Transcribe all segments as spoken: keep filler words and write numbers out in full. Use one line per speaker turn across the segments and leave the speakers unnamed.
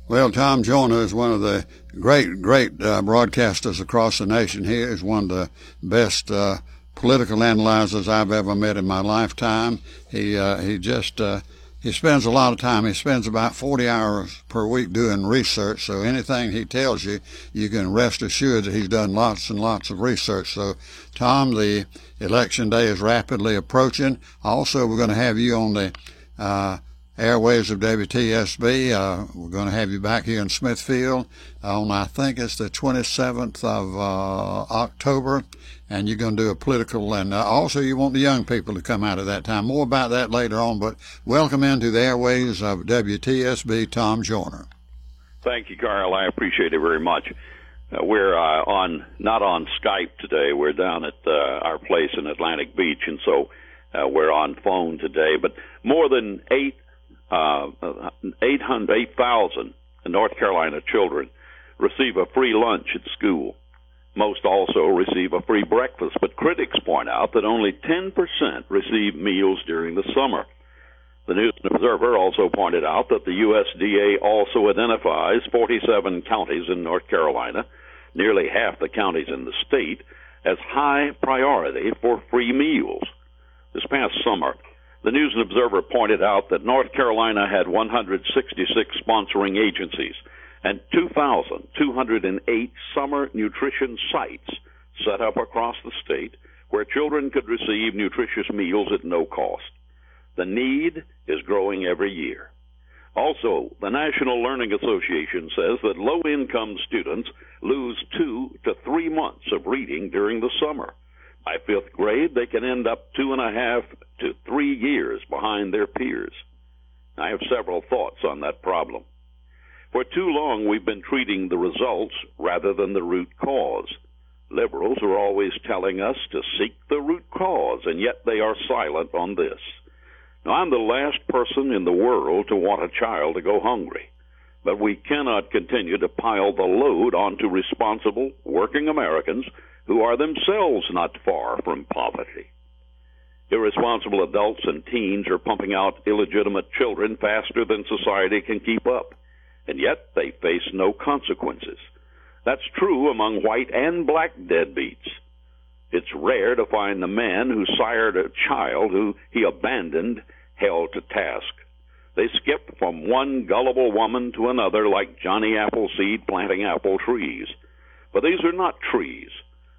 Well, Tom Joyner is one of the great, great uh, broadcasters across the nation. He is one of the best uh, political analyzers I've ever met in my lifetime. He uh, he just uh, he spends a lot of time. He spends about forty hours per week doing research. So anything he tells you, you can rest assured that he's done lots and lots of research. So, Tom, the election day is rapidly approaching. Also, we're going to have you on the uh, airwaves of W T S B. Uh, we're going to have you back here in Smithfield on, I think it's the twenty-seventh of uh, October, and you're going to do a political, and uh, also you want the young people to come out at that time. More about that later on, but welcome into the airwaves of W T S B, Tom Joyner.
Thank you, Carl. I appreciate it very much. Uh, we're uh, on not on Skype today. We're down at uh, our place in Atlantic Beach, and so uh, we're on phone today. But more than eight Uh, eight hundred, eight thousand North Carolina children receive a free lunch at school. Most also receive a free breakfast, but critics point out that only ten percent receive meals during the summer. The News and Observer also pointed out that the U S D A also identifies forty-seven counties in North Carolina, nearly half the counties in the state, as high priority for free meals. This past summer, the News and Observer pointed out that North Carolina had one hundred sixty-six sponsoring agencies and two thousand two hundred eight summer nutrition sites set up across the state where children could receive nutritious meals at no cost. The need is growing every year. Also, the National Learning Association says that low-income students lose two to three months of reading during the summer. By fifth grade, they can end up two and a half to three years behind their peers. I have several thoughts on that problem. For too long, we've been treating the results rather than the root cause. Liberals are always telling us to seek the root cause, and yet they are silent on this. Now, I'm the last person in the world to want a child to go hungry, but we cannot continue to pile the load onto responsible, working Americans who are themselves not far from poverty. Irresponsible adults and teens are pumping out illegitimate children faster than society can keep up, and yet they face no consequences. That's true among white and black deadbeats. It's rare to find the man who sired a child who he abandoned held to task. They skip from one gullible woman to another like Johnny Appleseed planting apple trees. But these are not trees.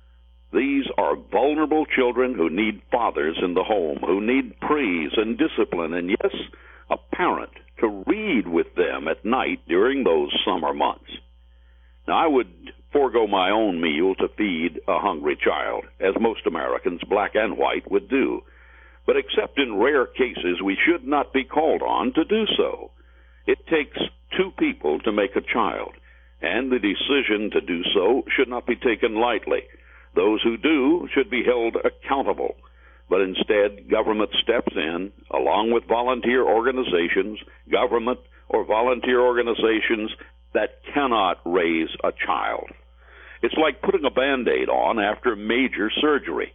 These are vulnerable children who need fathers in the home, who need praise and discipline, and yes, a parent to read with them at night during those summer months. Now, I would forego my own meal to feed a hungry child, as most Americans, black and white, would do. But except in rare cases, we should not be called on to do so. It takes two people to make a child, and the decision to do so should not be taken lightly. Those who do should be held accountable, but instead government steps in, along with volunteer organizations, government or volunteer organizations that cannot raise a child. It's like putting a Band-Aid on after major surgery.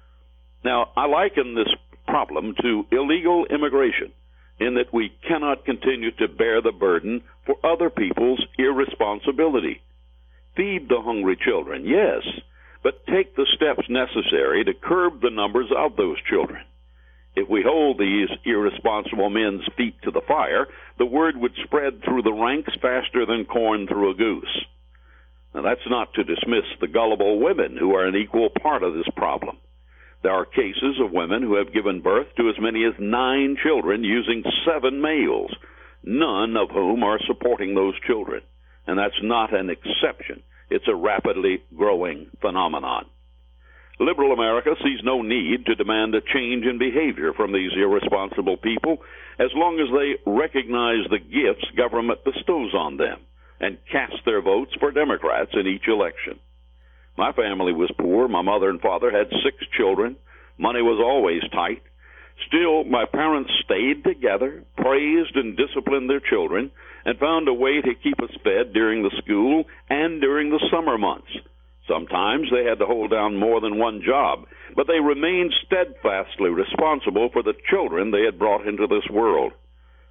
Now, I liken this problem to illegal immigration, in that we cannot continue to bear the burden for other people's irresponsibility. Feed the hungry children, yes, but take the steps necessary to curb the numbers of those children. If we hold these irresponsible men's feet to the fire, the word would spread through the ranks faster than corn through a goose. Now, that's not to dismiss the gullible women who are an equal part of this problem. There are cases of women who have given birth to as many as nine children using seven males, none of whom are supporting those children. And that's not an exception. It's a rapidly growing phenomenon. Liberal America sees no need to demand a change in behavior from these irresponsible people as long as they recognize the gifts government bestows on them and cast their votes for Democrats in each election. My family was poor. My mother and father had six children. Money was always tight. Still, my parents stayed together, praised and disciplined their children, and found a way to keep us fed during the school and during the summer months. Sometimes they had to hold down more than one job, but they remained steadfastly responsible for the children they had brought into this world.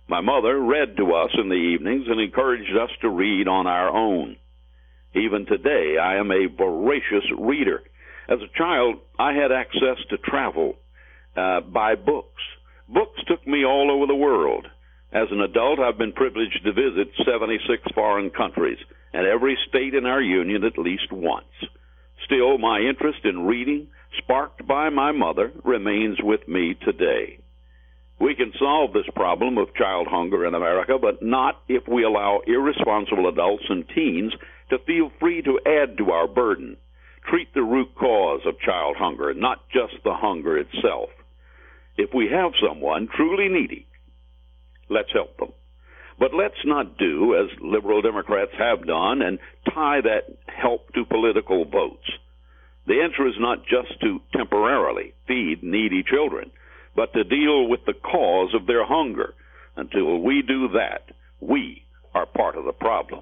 My mother read to us in the evenings and encouraged us to read on our own. Even today, I am a voracious reader. As a child, I had access to travel uh, by books. Books took me all over the world. As an adult, I've been privileged to visit seventy-six foreign countries and every state in our union at least once. Still, my interest in reading, sparked by my mother, remains with me today. We can solve this problem of child hunger in America, but not if we allow irresponsible adults and teens to feel free to add to our burden. Treat the root cause of child hunger, not just the hunger itself. If we have someone truly needy, let's help them. But let's not do, as liberal Democrats have done, and tie that help to political votes. The answer is not just to temporarily feed needy children, but to deal with the cause of their hunger. Until we do that, we are part of the problem.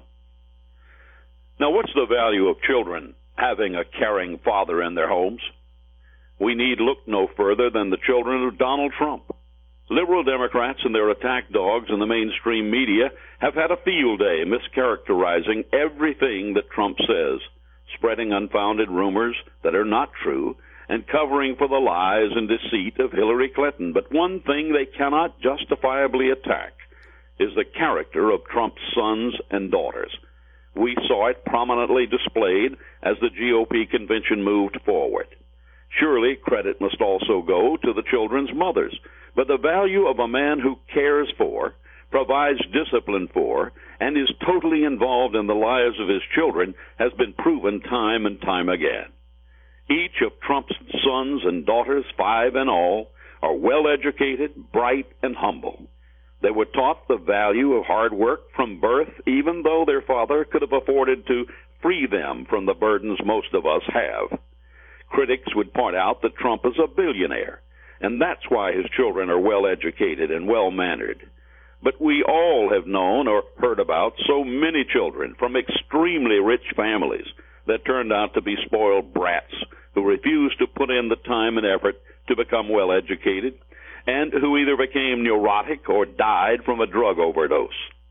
Now, what's the value of children having a caring father in their homes? We need look no further than the children of Donald Trump. Liberal Democrats and their attack dogs in the mainstream media have had a field day mischaracterizing everything that Trump says, spreading unfounded rumors that are not true, and covering for the lies and deceit of Hillary Clinton. But one thing they cannot justifiably attack is the character of Trump's sons and daughters. We saw it prominently displayed as the G O P convention moved forward. Surely credit must also go to the children's mothers, but the value of a man who cares for, provides discipline for, and is totally involved in the lives of his children has been proven time and time again. Each of Trump's sons and daughters, five in all, are well-educated, bright, and humble. They were taught the value of hard work from birth, even though their father could have afforded to free them from the burdens most of us have. Critics would point out that Trump is a billionaire, and that's why his children are well-educated and well-mannered. But we all have known or heard about so many children from extremely rich families that turned out to be spoiled brats who refused to put in the time and effort to become well-educated, and who either became neurotic or died from a drug overdose.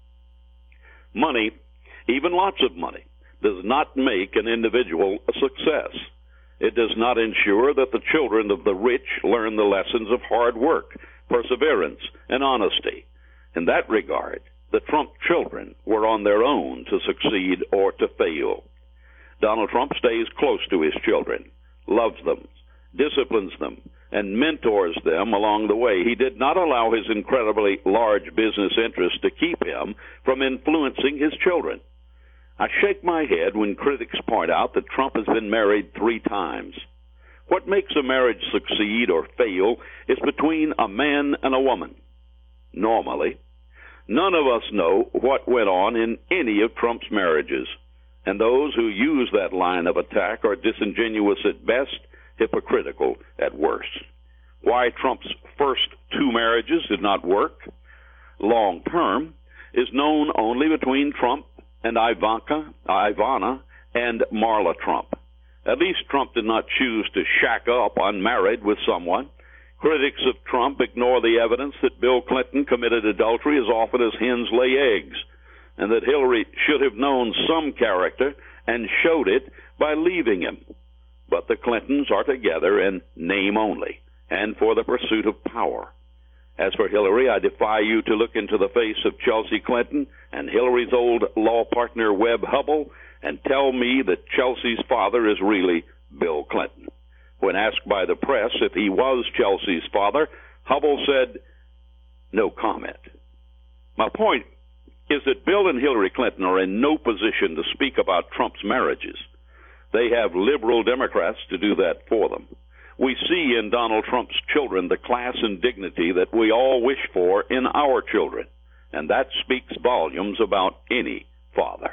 Money, even lots of money, does not make an individual a success. It does not ensure that the children of the rich learn the lessons of hard work, perseverance, and honesty. In that regard, the Trump children were on their own to succeed or to fail. Donald Trump stays close to his children, loves them, disciplines them, and mentors them along the way. He did not allow his incredibly large business interests to keep him from influencing his children. I shake my head when critics point out that Trump has been married three times. What makes a marriage succeed or fail is between a man and a woman. Normally, none of us know what went on in any of Trump's marriages, and those who use that line of attack are disingenuous at best, hypocritical at worst. Why Trump's first two marriages did not work long term is known only between Trump and Ivanka, Ivana and Marla Trump. At least Trump did not choose to shack up unmarried with someone. Critics of Trump ignore the evidence that Bill Clinton committed adultery as often as hens lay eggs, and that Hillary should have known some character and showed it by leaving him. But the Clintons are together in name only, and for the pursuit of power. As for Hillary, I defy you to look into the face of Chelsea Clinton and Hillary's old law partner Webb Hubbell and tell me that Chelsea's father is really Bill Clinton. When asked by the press if he was Chelsea's father, Hubbell said, "No comment." My point is that Bill and Hillary Clinton are in no position to speak about Trump's marriages. They have liberal Democrats to do that for them. We see in Donald Trump's children the class and dignity that we all wish for in our children, and that speaks volumes about any father.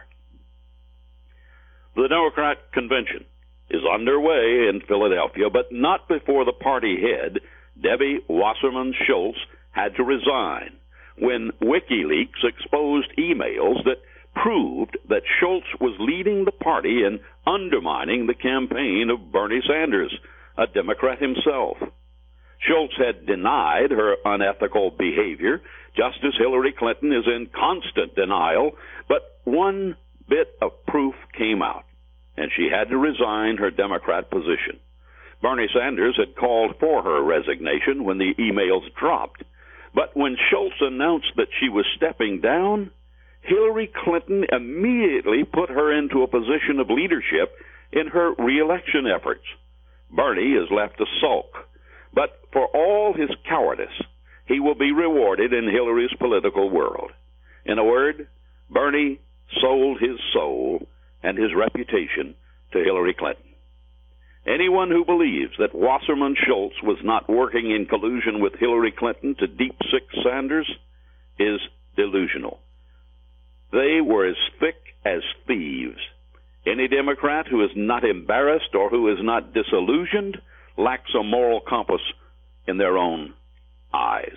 The Democrat convention is underway in Philadelphia, but not before the party head, Debbie Wasserman Schultz, had to resign when WikiLeaks exposed emails that proved that Schultz was leading the party in undermining the campaign of Bernie Sanders, a Democrat himself. Schultz had denied her unethical behavior, just as Hillary Clinton is in constant denial, but one bit of proof came out, and she had to resign her Democrat position. Bernie Sanders had called for her resignation when the emails dropped, but when Schultz announced that she was stepping down, Hillary Clinton immediately put her into a position of leadership in her reelection efforts. Bernie is left to sulk, but for all his cowardice, he will be rewarded in Hillary's political world. In a word, Bernie sold his soul and his reputation to Hillary Clinton. Anyone who believes that Wasserman Schultz was not working in collusion with Hillary Clinton to deep-six Sanders is delusional. They were as thick as thieves. Any Democrat who is not embarrassed or who is not disillusioned lacks a moral compass in their own eyes.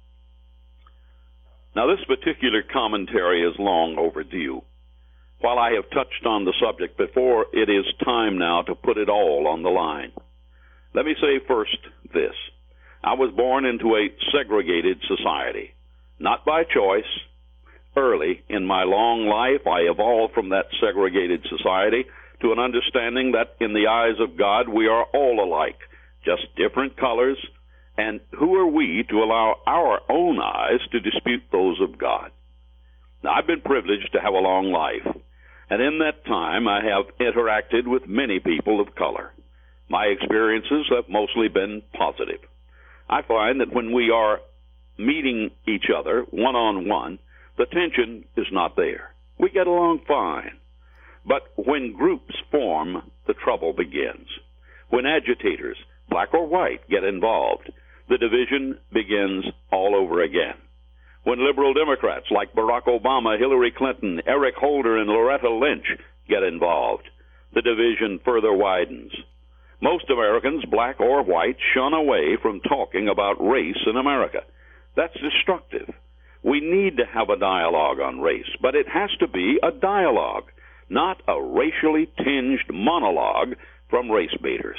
Now, this particular commentary is long overdue. While I have touched on the subject before, it is time now to put it all on the line. Let me say first this. I was born into a segregated society, not by choice. Early in my long life, I evolved from that segregated society to an understanding that in the eyes of God, we are all alike, just different colors. And who are we to allow our own eyes to dispute those of God? Now, I've been privileged to have a long life, and in that time I have interacted with many people of color. My experiences have mostly been positive. I find that when we are meeting each other one-on-one, the tension is not there. We get along fine. But when groups form, the trouble begins. When agitators, black or white, get involved, the division begins all over again. When liberal Democrats like Barack Obama, Hillary Clinton, Eric Holder, and Loretta Lynch get involved, the division further widens. Most Americans, black or white, shun away from talking about race in America. That's destructive. We need to have a dialogue on race, but it has to be a dialogue, not a racially tinged monologue from race baiters.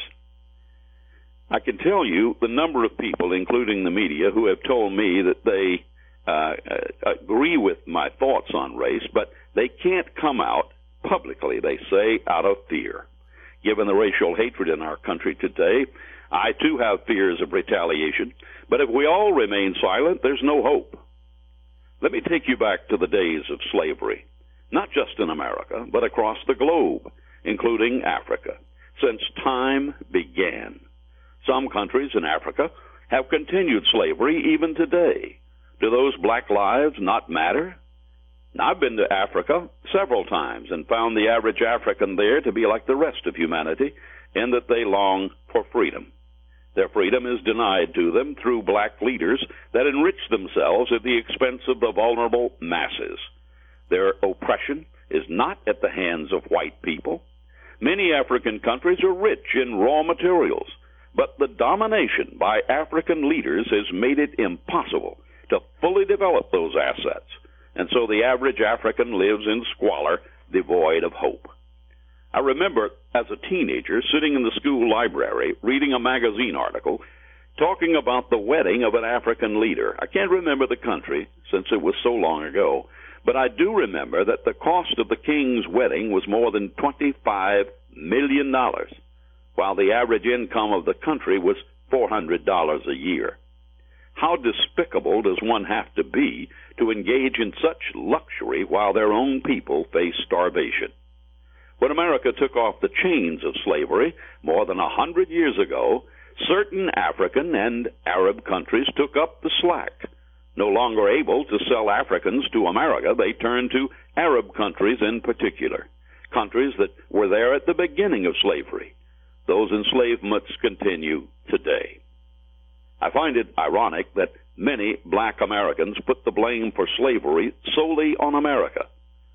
I can tell you the number of people, including the media, who have told me that they uh, agree with my thoughts on race, but they can't come out publicly, they say, out of fear. Given the racial hatred in our country today, I too have fears of retaliation, but if we all remain silent, there's no hope. Let me take you back to the days of slavery, not just in America, but across the globe, including Africa, since time began. Some countries in Africa have continued slavery even today. Do those black lives not matter? Now, I've been to Africa several times and found the average African there to be like the rest of humanity in that they long for freedom. Their freedom is denied to them through black leaders that enrich themselves at the expense of the vulnerable masses. Their oppression is not at the hands of white people. Many African countries are rich in raw materials, but the domination by African leaders has made it impossible to fully develop those assets, and so the average African lives in squalor, devoid of hope. I remember as a teenager sitting in the school library reading a magazine article talking about the wedding of an African leader. I can't remember the country since it was so long ago, but I do remember that the cost of the king's wedding was more than twenty-five million dollars, while the average income of the country was four hundred dollars a year. How despicable does one have to be to engage in such luxury while their own people face starvation? When America took off the chains of slavery more than a hundred years ago, certain African and Arab countries took up the slack. No longer able to sell Africans to America, they turned to Arab countries in particular, countries that were there at the beginning of slavery. Those enslavements continue today. I find it ironic that many black Americans put the blame for slavery solely on America.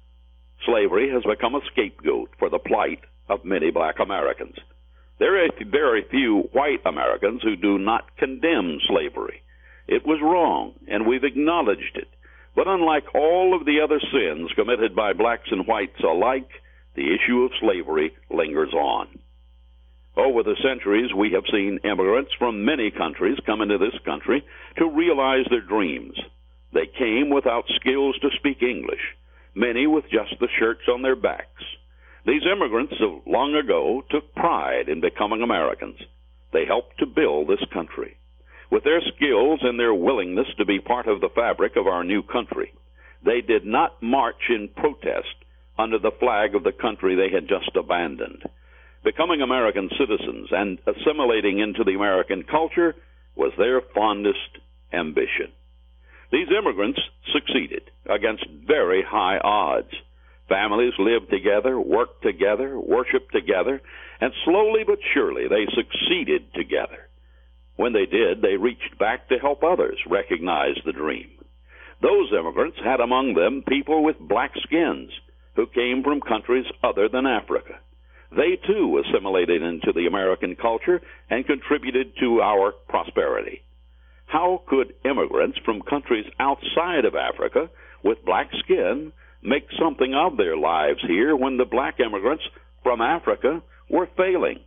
Slavery has become a scapegoat for the plight of many black Americans. There are very few white Americans who do not condemn slavery. It was wrong, and we've acknowledged it. But unlike all of the other sins committed by blacks and whites alike, the issue of slavery lingers on. Over the centuries, we have seen immigrants from many countries come into this country to realize their dreams. They came without skills to speak English, many with just the shirts on their backs. These immigrants of long ago took pride in becoming Americans. They helped to build this country. With their skills and their willingness to be part of the fabric of our new country, they did not march in protest under the flag of the country they had just abandoned. Becoming American citizens and assimilating into the American culture was their fondest ambition. These immigrants succeeded against very high odds. Families lived together, worked together, worshiped together, and slowly but surely they succeeded together. When they did, they reached back to help others recognize the dream. Those immigrants had among them people with black skins who came from countries other than Africa. They, too, assimilated into the American culture and contributed to our prosperity. How could immigrants from countries outside of Africa with black skin make something of their lives here when the black immigrants from Africa were failing?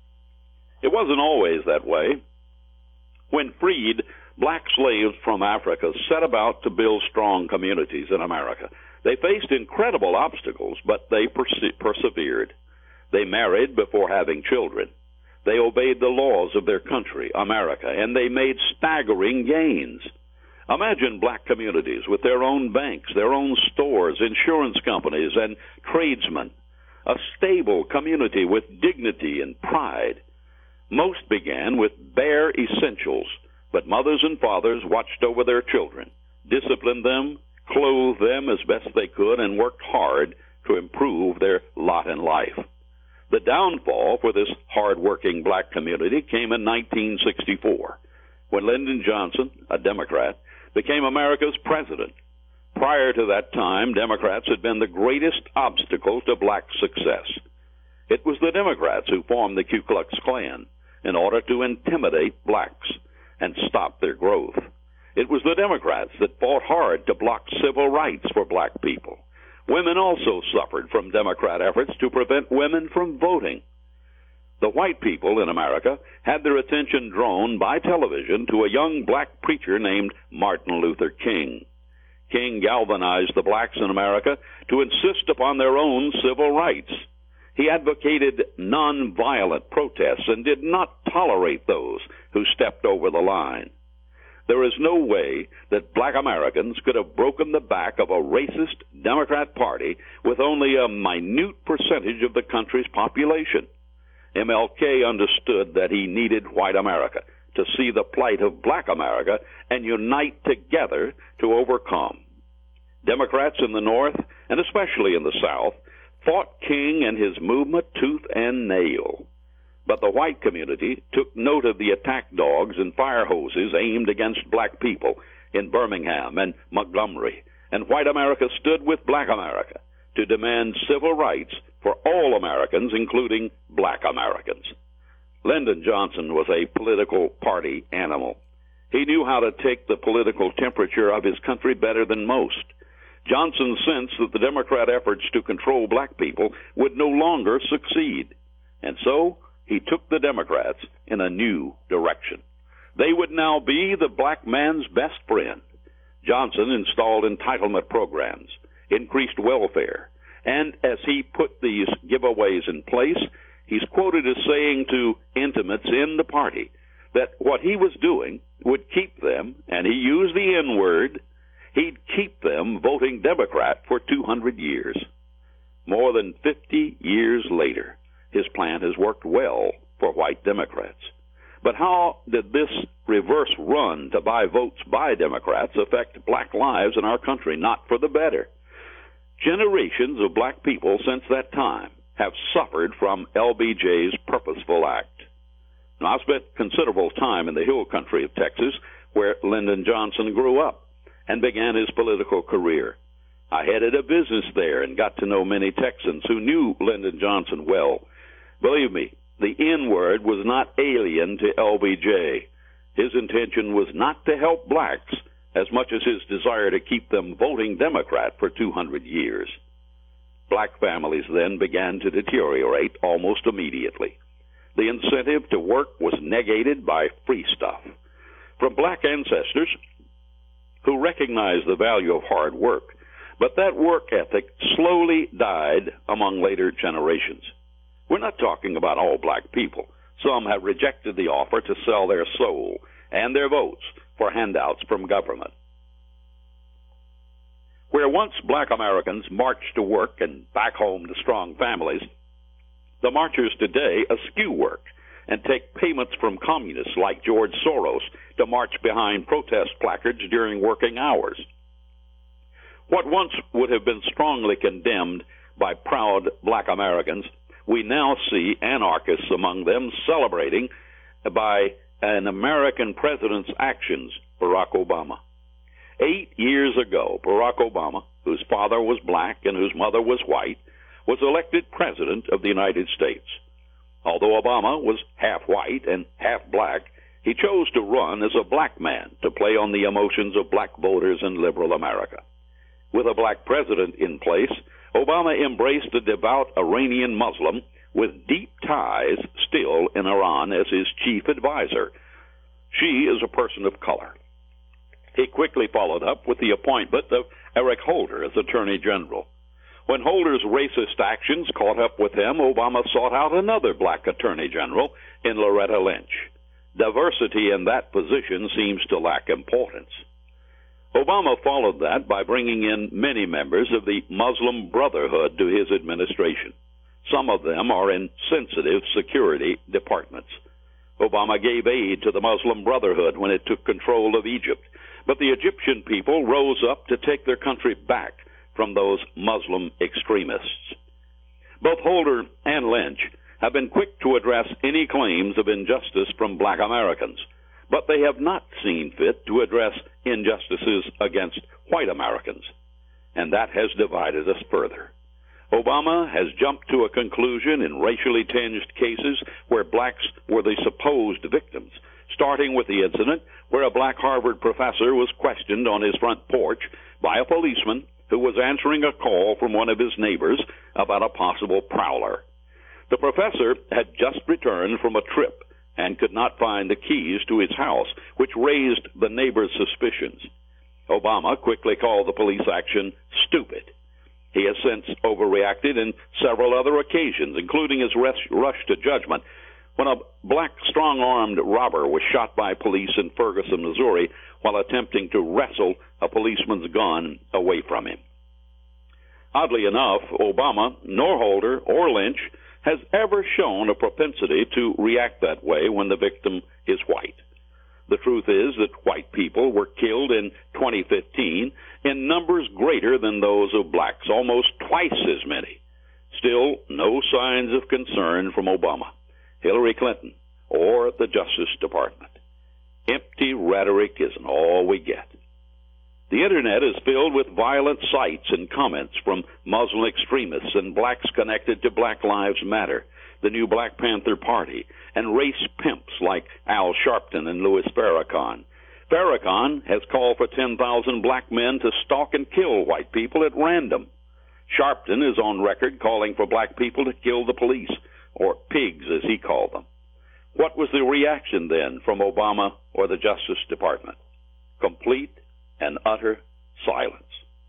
It wasn't always that way. When freed, black slaves from Africa set about to build strong communities in America. They faced incredible obstacles, but they perse- persevered. They married before having children. They obeyed the laws of their country, America, and they made staggering gains. Imagine black communities with their own banks, their own stores, insurance companies, and tradesmen. A stable community with dignity and pride. Most began with bare essentials, but mothers and fathers watched over their children, disciplined them, clothed them as best they could, and worked hard to improve their lot in life. The downfall for this hard-working black community came in nineteen sixty-four, when Lyndon Johnson, a Democrat, became America's president. Prior to that time, Democrats had been the greatest obstacle to black success. It was the Democrats who formed the Ku Klux Klan in order to intimidate blacks and stop their growth. It was the Democrats that fought hard to block civil rights for black people. Women also suffered from Democrat efforts to prevent women from voting. The white people in America had their attention drawn by television to a young black preacher named Martin Luther King. King galvanized the blacks in America to insist upon their own civil rights. He advocated nonviolent protests and did not tolerate those who stepped over the line. There is no way that black Americans could have broken the back of a racist Democrat Party with only a minute percentage of the country's population. M L K understood that he needed white America to see the plight of black America and unite together to overcome. Democrats in the North, and especially in the South, fought King and his movement tooth and nail. But the white community took note of the attack dogs and fire hoses aimed against black people in Birmingham and Montgomery, and white America stood with black America to demand civil rights for all Americans, including black Americans. Lyndon Johnson was a political party animal. He knew how to take the political temperature of his country better than most. Johnson sensed that the Democrat efforts to control black people would no longer succeed, and so he took the Democrats in a new direction. They would now be the black man's best friend. Johnson installed entitlement programs, increased welfare, and as he put these giveaways in place, he's quoted as saying to intimates in the party that what he was doing would keep them, and he used the N-word, he'd keep them voting Democrat for two hundred years. More than fifty years later, his plan has worked well for white Democrats. But how did this reverse run to buy votes by Democrats affect black lives in our country? Not for the better. Generations of black people since that time have suffered from L B J's purposeful act. Now, I spent considerable time in the hill country of Texas, where Lyndon Johnson grew up and began his political career. I headed a business there and got to know many Texans who knew Lyndon Johnson well. Believe me, the N-word was not alien to L B J. His intention was not to help blacks as much as his desire to keep them voting Democrat for two hundred years. Black families then began to deteriorate almost immediately. the incentive to work was negated by free stuff. From black ancestors who recognized the value of hard work, but that work ethic slowly died among later generations. We're not talking about all black people. Some have rejected the offer to sell their soul and their votes for handouts from government. Where once black Americans marched to work and back home to strong families, the marchers today eschew work and take payments from communists like George Soros to march behind protest placards during working hours. What once would have been strongly condemned by proud black Americans, we now see anarchists among them celebrating by an American president's actions, Barack Obama. Eight years ago, Barack Obama, whose father was black and whose mother was white, was elected president of the United States. Although Obama was half white and half black, he chose to run as a black man to play on the emotions of black voters in liberal America. With a black president in place, Obama embraced a devout Iranian Muslim with deep ties still in Iran as his chief advisor. She is a person of color. He quickly followed up with the appointment of Eric Holder as Attorney General. When Holder's racist actions caught up with him, Obama sought out another black Attorney General in Loretta Lynch. Diversity in that position seems to lack importance. Obama followed that by bringing in many members of the Muslim Brotherhood to his administration. Some of them are in sensitive security departments. Obama gave aid to the Muslim Brotherhood when it took control of Egypt, but the Egyptian people rose up to take their country back from those Muslim extremists. Both Holder and Lynch have been quick to address any claims of injustice from black Americans, but they have not seen fit to address injustices against white Americans, and that has divided us further. Obama has jumped to a conclusion in racially tinged cases where blacks were the supposed victims, starting with the incident where a black Harvard professor was questioned on his front porch by a policeman who was answering a call from one of his neighbors about a possible prowler. The professor had just returned from a trip and could not find the keys to his house, which raised the neighbor's suspicions. Obama quickly called the police action stupid. He has since overreacted in several other occasions, including his rush to judgment when a black strong-armed robber was shot by police in Ferguson, Missouri, while attempting to wrestle a policeman's gun away from him. Oddly enough, Obama, nor Holder or Lynch, has ever shown a propensity to react that way when the victim is white. The truth is that white people were killed in twenty fifteen in numbers greater than those of blacks, almost twice as many. Still, no signs of concern from Obama, Hillary Clinton, or the Justice Department. Empty rhetoric isn't all we get. The Internet is filled with violent sites and comments from Muslim extremists and blacks connected to Black Lives Matter, the new Black Panther Party, and race pimps like Al Sharpton and Louis Farrakhan. Farrakhan has called for ten thousand black men to stalk and kill white people at random. Sharpton is on record calling for black people to kill the police, or pigs as he called them. What was the reaction then from Obama or the Justice Department? Complete and utter silence.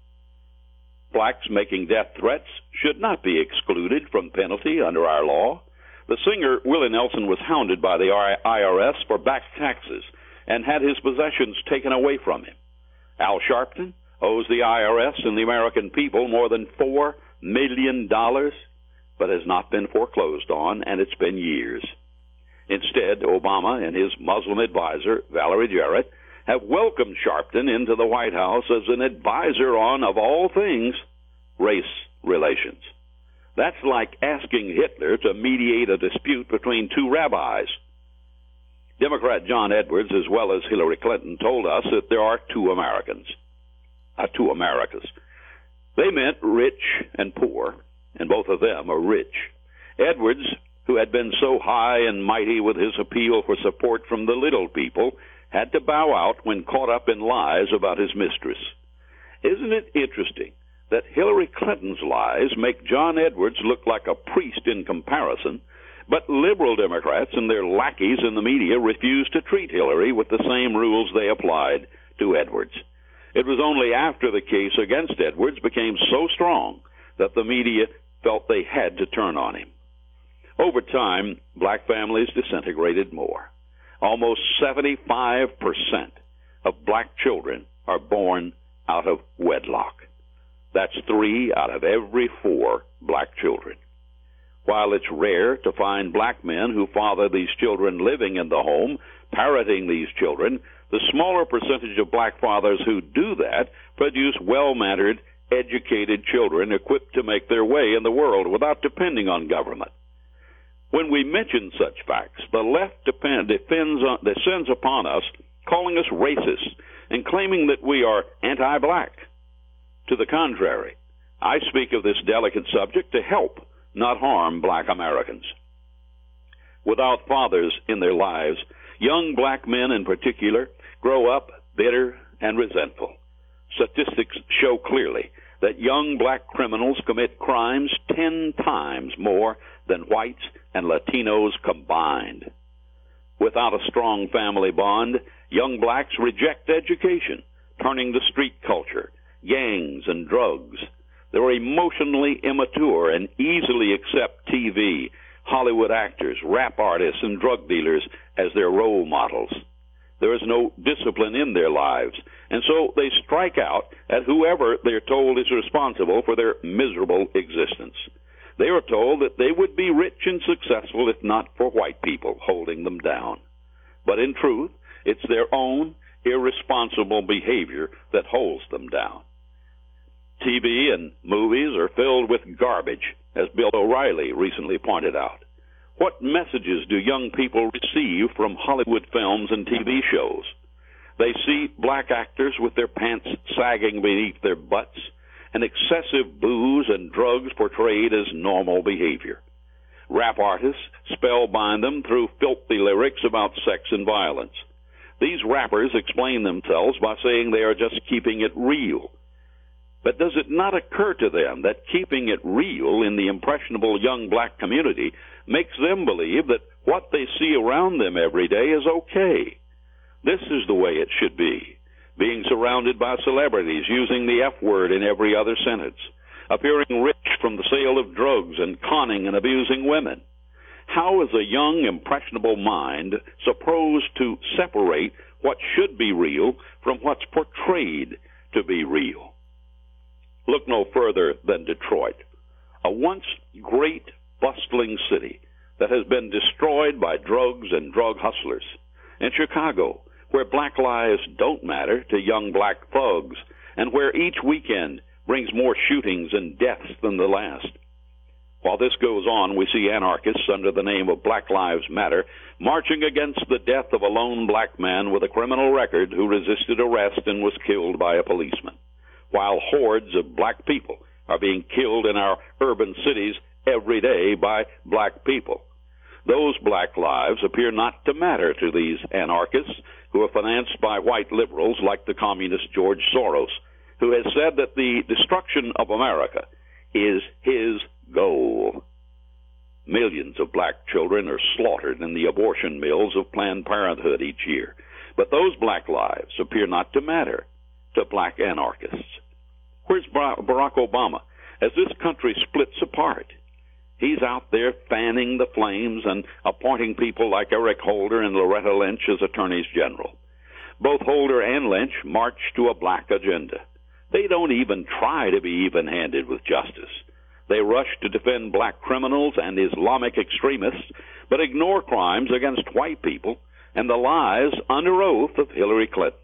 Blacks making death threats should not be excluded from penalty under our law. The singer Willie Nelson was hounded by the I R S for back taxes and had his possessions taken away from him. Al Sharpton owes the I R S and the American people more than four million dollars, but has not been foreclosed on, and it's been years. Instead, Obama and his Muslim advisor, Valerie Jarrett, have welcomed Sharpton into the White House as an advisor on, of all things, race relations. That's like asking Hitler to mediate a dispute between two rabbis. Democrat John Edwards, as well as Hillary Clinton, told us that there are two Americans, uh, two Americas. They meant rich and poor, and both of them are rich. Edwards, who had been so high and mighty with his appeal for support from the little people, had to bow out when caught up in lies about his mistress. Isn't it interesting that Hillary Clinton's lies make John Edwards look like a priest in comparison, But liberal Democrats and their lackeys in the media refused to treat Hillary with the same rules they applied to Edwards. It was only after the case against Edwards became so strong that the media felt they had to turn on him. Over time, black families disintegrated more. Almost seventy-five percent of black children are born out of wedlock. That's three out of every four black children. While it's rare to find black men who father these children living in the home, parenting these children, the smaller percentage of black fathers who do that produce well-mannered, educated children equipped to make their way in the world without depending on government. When we mention such facts, the left depend, depends on, descends upon us, calling us racist and claiming that we are anti-black. To the contrary, I speak of this delicate subject to help, not harm, black Americans. Without fathers in their lives, young black men in particular grow up bitter and resentful. Statistics show clearly that young black criminals commit crimes ten times more than whites and Latinos combined. Without a strong family bond, young blacks reject education, turning to street culture, gangs, and drugs. They're emotionally immature and easily accept T V, Hollywood actors, rap artists, and drug dealers as their role models. There is no discipline in their lives, and so they strike out at whoever they're told is responsible for their miserable existence. They are told that they would be rich and successful if not for white people holding them down. But in truth, it's their own irresponsible behavior that holds them down. T V and movies are filled with garbage, as Bill O'Reilly recently pointed out. What messages do young people receive from Hollywood films and T V shows? They see black actors with their pants sagging beneath their butts, and excessive booze and drugs portrayed as normal behavior. Rap artists spellbind them through filthy lyrics about sex and violence. These rappers explain themselves by saying they are just keeping it real. But does it not occur to them that keeping it real in the impressionable young black community makes them believe that what they see around them every day is okay? This is the way it should be, being surrounded by celebrities using the F word in every other sentence, appearing rich from the sale of drugs and conning and abusing women. How is a young, impressionable mind supposed to separate what should be real from what's portrayed to be real? Look no further than Detroit, a once great, bustling city that has been destroyed by drugs and drug hustlers, and Chicago, where black lives don't matter to young black thugs, and where each weekend brings more shootings and deaths than the last. While this goes on, we see anarchists under the name of Black Lives Matter marching against the death of a lone black man with a criminal record who resisted arrest and was killed by a policeman, while hordes of black people are being killed in our urban cities every day by black people. Those black lives appear not to matter to these anarchists who are financed by white liberals like the communist George Soros, who has said that the destruction of America is his goal. Millions of black children are slaughtered in the abortion mills of Planned Parenthood each year, but those black lives appear not to matter to black anarchists. Where's Barack Obama as this country splits apart? He's out there fanning the flames and appointing people like Eric Holder and Loretta Lynch as attorneys general. Both Holder and Lynch march to a black agenda. They don't even try to be even-handed with justice. They rush to defend black criminals and Islamic extremists, but ignore crimes against white people and the lies under oath of Hillary Clinton.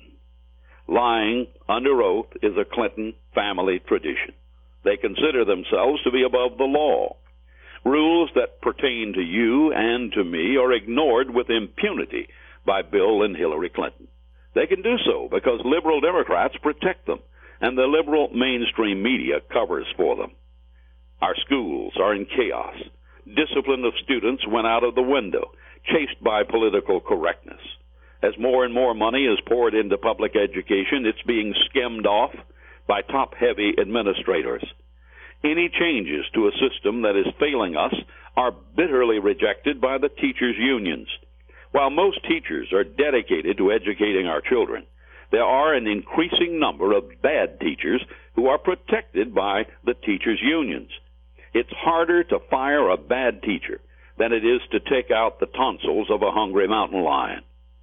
Lying under oath is a Clinton family tradition. They consider themselves to be above the law. Rules that pertain to you and to me are ignored with impunity by Bill and Hillary Clinton. They can do so because liberal Democrats protect them, and the liberal mainstream media covers for them. Our schools are in chaos. Discipline of students went out of the window, chased by political correctness. As more and more money is poured into public education, it's being skimmed off by top-heavy administrators. any changes to a system that is failing us are bitterly rejected by the teachers' unions. While most teachers are dedicated to educating our children, there are an increasing number of bad teachers who are protected by the teachers' unions. It's harder to fire a bad teacher than it is to take out the tonsils of a hungry mountain lion.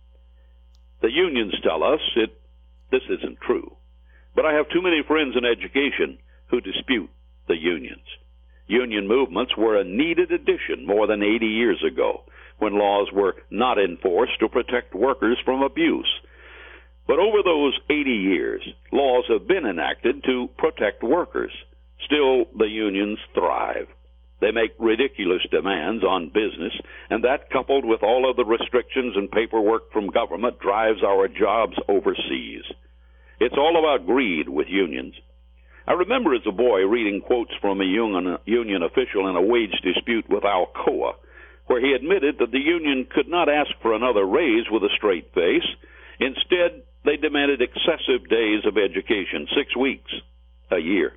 The unions tell us it, this isn't true, but I have too many friends in education who dispute the unions. Union movements were a needed addition more than eighty years ago, when laws were not enforced to protect workers from abuse. But over those eighty years, laws have been enacted to protect workers. Still, the unions thrive. They make ridiculous demands on business, and that, coupled with all of the restrictions and paperwork from government, drives our jobs overseas. It's all about greed with unions. I remember as a boy reading quotes from a union, union official in a wage dispute with Alcoa, where he admitted that the union could not ask for another raise with a straight face. Instead, they demanded excessive days of education, six weeks a year.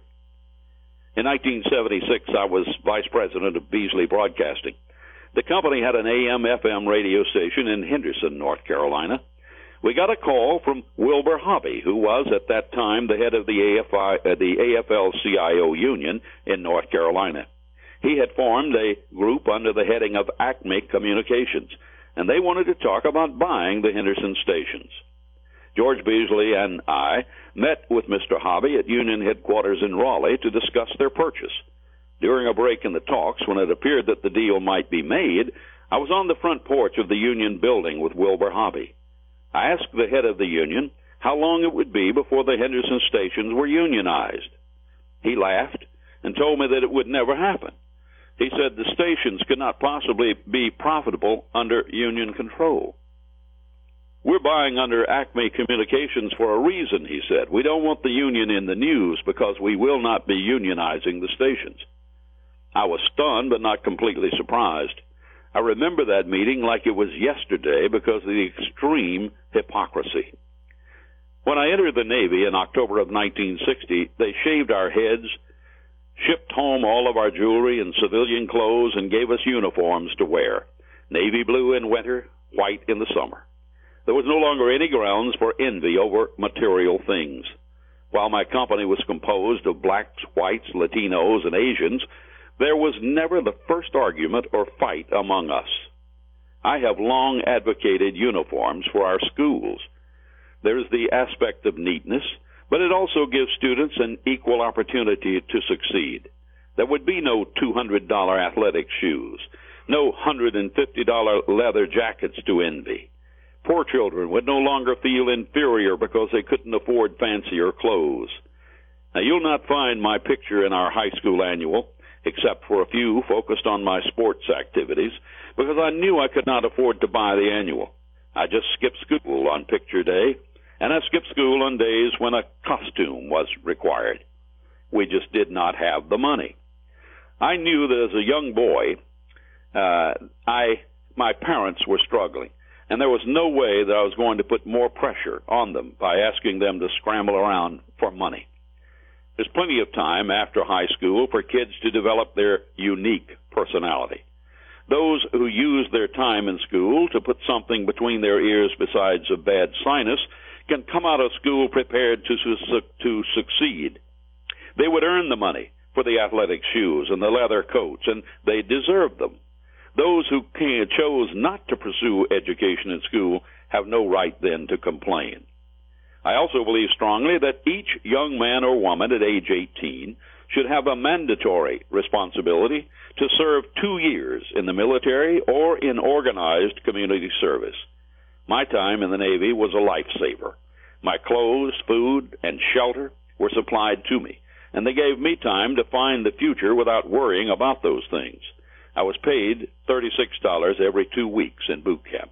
In nineteen seventy-six, I was vice president of Beasley Broadcasting. The company had an A M F M radio station in Henderson, North Carolina. We got a call from Wilbur Hobby, who was at that time the head of the A F I, uh, the A F L C I O union in North Carolina. He had formed a group under the heading of Acme Communications, and they wanted to talk about buying the Henderson stations. George Beasley and I met with Mister Hobby at union headquarters in Raleigh to discuss their purchase. During a break in the talks, when it appeared that the deal might be made, I was on the front porch of the union building with Wilbur Hobby. I asked the head of the union how long it would be before the Henderson stations were unionized. He laughed and told me that it would never happen. He said the stations could not possibly be profitable under union control. We're buying under Acme Communications for a reason, he said. We don't want the union in the news because we will not be unionizing the stations. I was stunned but not completely surprised. I remember that meeting like it was yesterday because of the extreme hypocrisy. When I entered the Navy in October of nineteen sixty, they shaved our heads, shipped home all of our jewelry and civilian clothes, and gave us uniforms to wear. Navy blue in winter, white in the summer. There was no longer any grounds for envy over material things. While my company was composed of blacks, whites, Latinos, and Asians, there was never the first argument or fight among us. I have long advocated uniforms for our schools. There's the aspect of neatness, but it also gives students an equal opportunity to succeed. There would be no two hundred dollars athletic shoes, no one hundred fifty dollars leather jackets to envy. Poor children would no longer feel inferior because they couldn't afford fancier clothes. Now, you'll not find my picture in our high school annual, except for a few focused on my sports activities, because I knew I could not afford to buy the annual. I just skipped school on picture day, and I skipped school on days when a costume was required. We just did not have the money. I knew that as a young boy, uh, I my parents were struggling, and there was no way that I was going to put more pressure on them by asking them to scramble around for money. There's plenty of time after high school for kids to develop their unique personality. Those who use their time in school to put something between their ears besides a bad sinus can come out of school prepared to, su- to succeed. They would earn the money for the athletic shoes and the leather coats, and they deserve them. Those who can, chose not to pursue education in school have no right then to complain. I also believe strongly that each young man or woman at age eighteen should have a mandatory responsibility to serve two years in the military or in organized community service. My time in the Navy was a lifesaver. My clothes, food, and shelter were supplied to me, and they gave me time to find the future without worrying about those things. I was paid thirty-six dollars every two weeks in boot camp.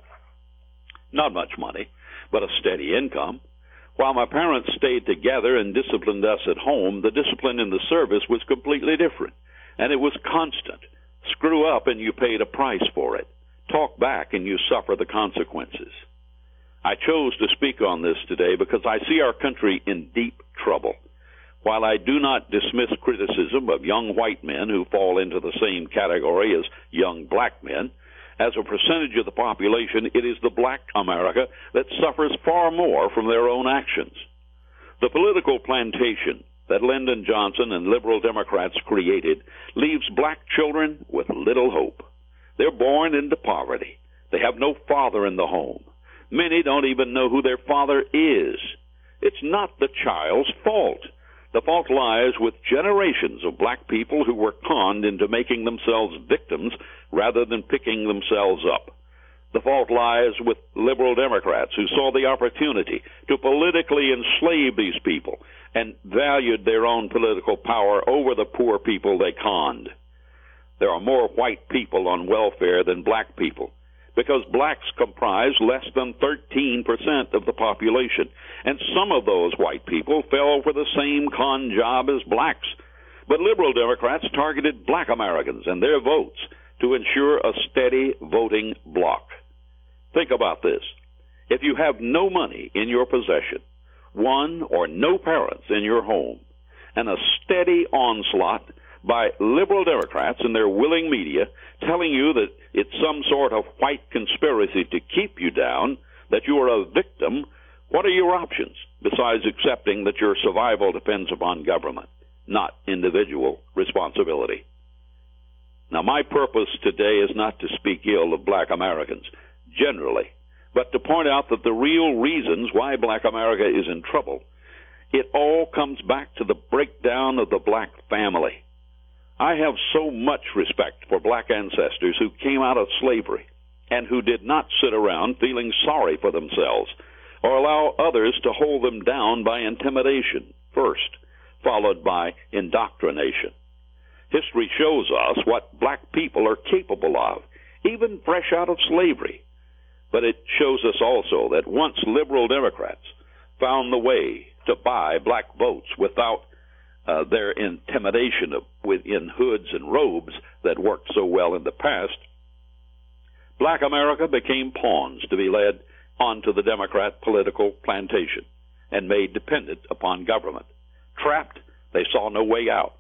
Not much money, but a steady income. While my parents stayed together and disciplined us at home, the discipline in the service was completely different, and it was constant. Screw up and you paid a price for it. Talk back and you suffer the consequences. I chose to speak on this today because I see our country in deep trouble. While I do not dismiss criticism of young white men who fall into the same category as young black men, as a percentage of the population, it is the black America that suffers far more from their own actions. The political plantation that Lyndon Johnson and liberal Democrats created leaves black children with little hope. They're born into poverty. They have no father in the home. Many don't even know who their father is. It's not the child's fault. The fault lies with generations of black people who were conned into making themselves victims rather than picking themselves up. The fault lies with liberal Democrats who saw the opportunity to politically enslave these people and valued their own political power over the poor people they conned. There are more white people on welfare than black people, because blacks comprise less than thirteen percent of the population, and some of those white people fell for the same con job as blacks. But liberal Democrats targeted black Americans and their votes to ensure a steady voting bloc. Think about this. If you have no money in your possession, one or no parents in your home, and a steady onslaught by liberal Democrats and their willing media telling you that it's some sort of white conspiracy to keep you down, that you are a victim, what are your options besides accepting that your survival depends upon government, not individual responsibility? Now, my purpose today is not to speak ill of black Americans generally, but to point out that the real reasons why black America is in trouble, it all comes back to the breakdown of the black family. I have so much respect for black ancestors who came out of slavery and who did not sit around feeling sorry for themselves or allow others to hold them down by intimidation first, followed by indoctrination. History shows us what black people are capable of, even fresh out of slavery. But it shows us also that once liberal Democrats found the way to buy black votes without Uh, their intimidation of, within hoods and robes that worked so well in the past, black America became pawns to be led onto the Democrat political plantation and made dependent upon government. Trapped, they saw no way out.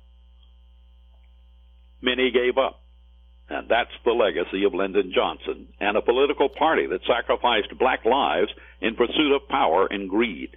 Many gave up. And that's the legacy of Lyndon Johnson and a political party that sacrificed black lives in pursuit of power and greed.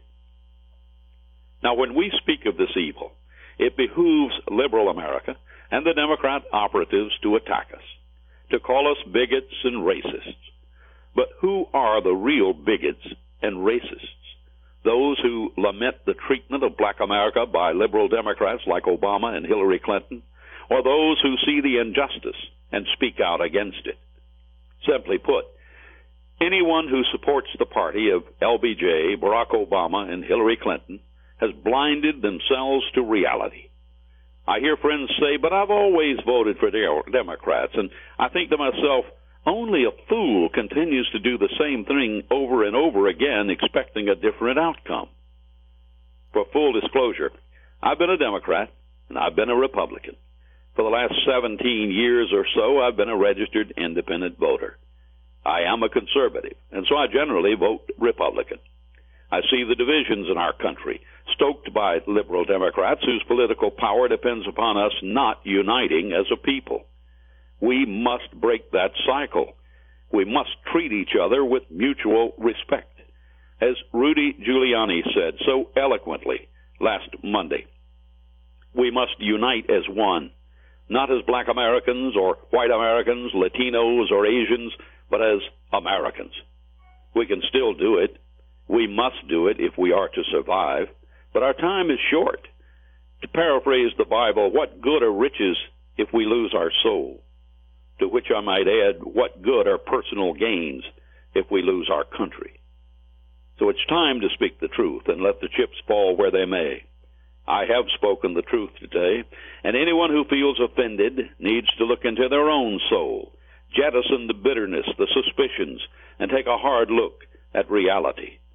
Now, when we speak of this evil, it behooves liberal America and the Democrat operatives to attack us, to call us bigots and racists. But who are the real bigots and racists? Those who lament the treatment of black America by liberal Democrats like Obama and Hillary Clinton, or those who see the injustice and speak out against it? Simply put, anyone who supports the party of L B J, Barack Obama, and Hillary Clinton has blinded themselves to reality. I hear friends say, but I've always voted for the Democrats, and I think to myself, only a fool continues to do the same thing over and over again, expecting a different outcome. For full disclosure, I've been a Democrat, and I've been a Republican. For the last seventeen years or so, I've been a registered independent voter. I am a conservative, and so I generally vote Republican. I see the divisions in our country, stoked by liberal Democrats whose political power depends upon us not uniting as a people. We must break that cycle. We must treat each other with mutual respect. As Rudy Giuliani said so eloquently last Monday, we must unite as one, not as black Americans or white Americans, Latinos or Asians, but as Americans. We can still do it. We must do it if we are to survive, but our time is short. To paraphrase the Bible, what good are riches if we lose our soul? To which I might add, what good are personal gains if we lose our country? So it's time to speak the truth and let the chips fall where they may. I have spoken the truth today, and anyone who feels offended needs to look into their own soul, jettison the bitterness, the suspicions, and take a hard look at reality.